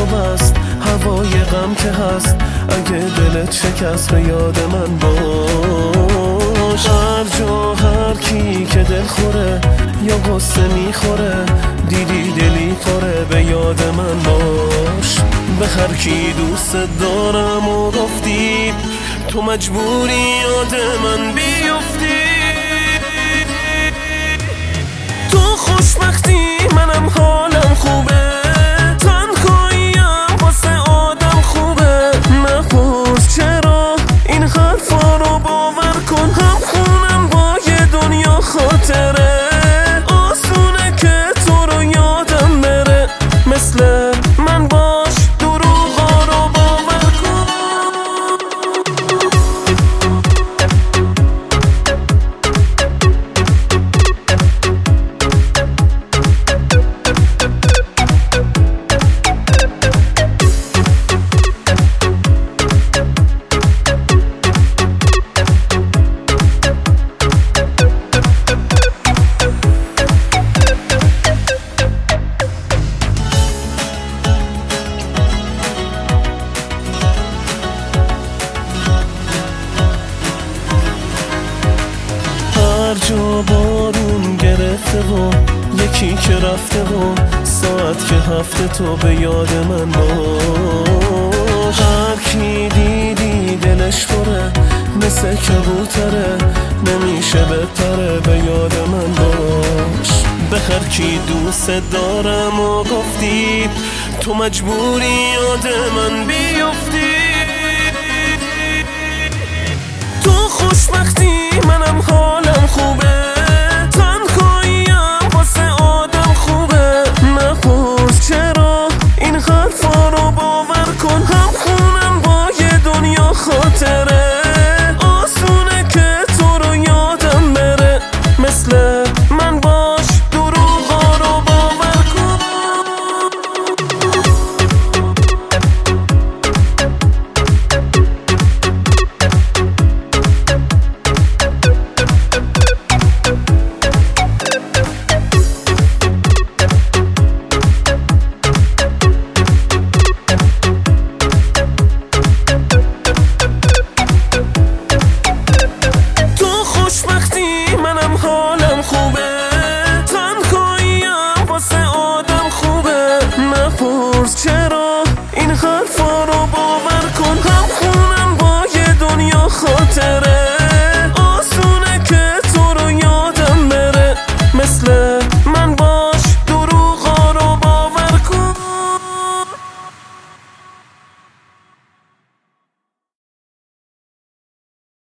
بست، هوای غم که هست. اگه دلت شکست به یاد من باش. هر جا هر کی که دل خوره یا غصه میخوره، دیدی دلی پاره به یاد من باش. به هر کی دوست دارم و گفتی، تو مجبوری یاد من بیفتی. تو خوشبختی منم حالم خوبه، تنهاییم واسه آدم خوبه. نپرس چرا این حرفا رو باور کن، هم خونم با یه دنیا خاطره. آسونه که تو رو یادم بره، مثل من باش دروغا رو باور کن. هر جا بارون گرفته و یکی که رفته و ساعت که هفته، تو به یاد من باش. هر کی دیدی دلش پره، مثل کبوتره نمیشه بپره، به یاد من باش. به هر کی دوست دارم و گفتی، تو مجبوری یاد من بیفتی. تو خوشبختی منم حالم خوبه، تنهاییم واسه آدم خوبه. نپرس چرا این حرفا رو باور کن، هم خونم با یه دنیا خاطره. آسونه که تو رو یادم بره، مثل من باش دروغا رو باور کن. منم حالم خوبه، تنهاییم واسه آدم خوبه. نپرس چرا این حرفا رو باور کن، هم خونم با یه دنیا خاطره.